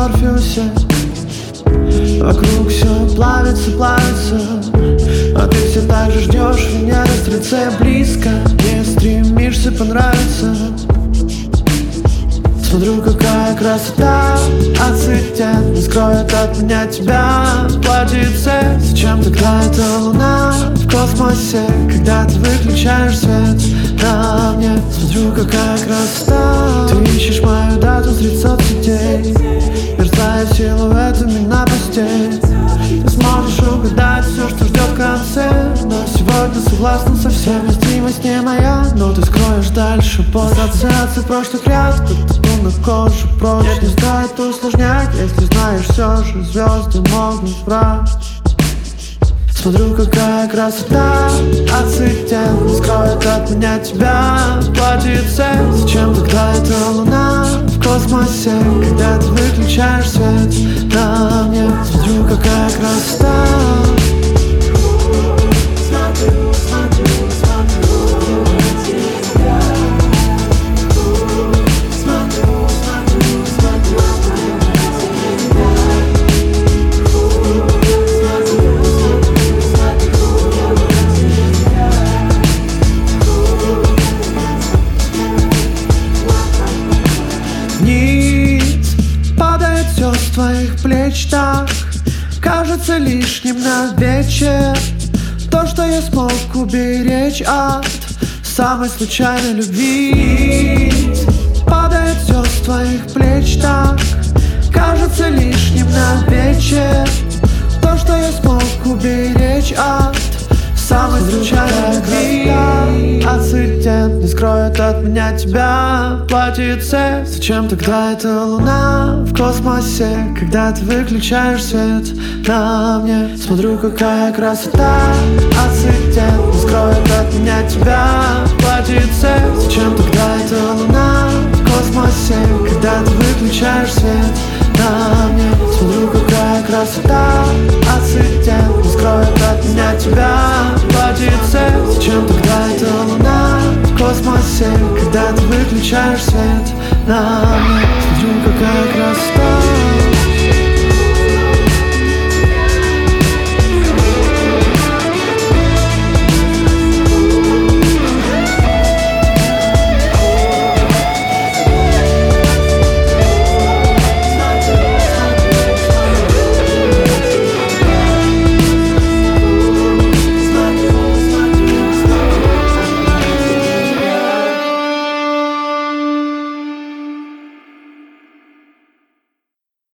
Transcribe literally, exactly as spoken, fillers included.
Морфеусе. Вокруг все плавится, плавится, а ты все так же ждешь меня, растрице близко. Не стремишься понравиться. Смотрю, какая красота, а цветет не скроет от меня тебя платьице. Зачем тогда эта луна в космосе, когда ты выключаешь свет на мне? Смотрю, какая красота. Ты ищешь мою дату среди соцсетей, мерцая силуэтами на постель. Ты сможешь угадать все, что ждет в конце, но сегодня согласна со всем. Вестимость не моя, но ты скроешь дальше под ассоциации прошлых лет, как тату на коже прочь. Не стоит усложнять, если знаешь, все же звезды могут врать. Смотрю, какая красота, а цветет не скроет от меня тебя платьице. Зачем тогда эта луна в космосе, когда ты выключаешь свет на мне? Смотрю, какая красота. Смотрю, смотрю, смотрю на тебя. Смотрю, смотрю, смотрю вниз, падает все с твоих плеч так. Кажется лишним на вечер то, что я смог уберечь от самой случайной любви. Падает все с твоих плеч так. Кажется лишним на вечер то, что я смог уберечь от самой случайной любви. А цветет не скроет от меня тебя платьице. Зачем тогда эта луна в космосе, когда ты выключаешь свет на мне? Смотрю, какая красота, а цветет не скроет от меня тебя платьице. Зачем тогда эта луна в космосе, когда ты выключаешь свет на мне? Смотрю, какая красота, а цветет не скроет от меня тебя платьице. Зачем тогда эта луна в космосе, когда ты выключаешь свет на мне?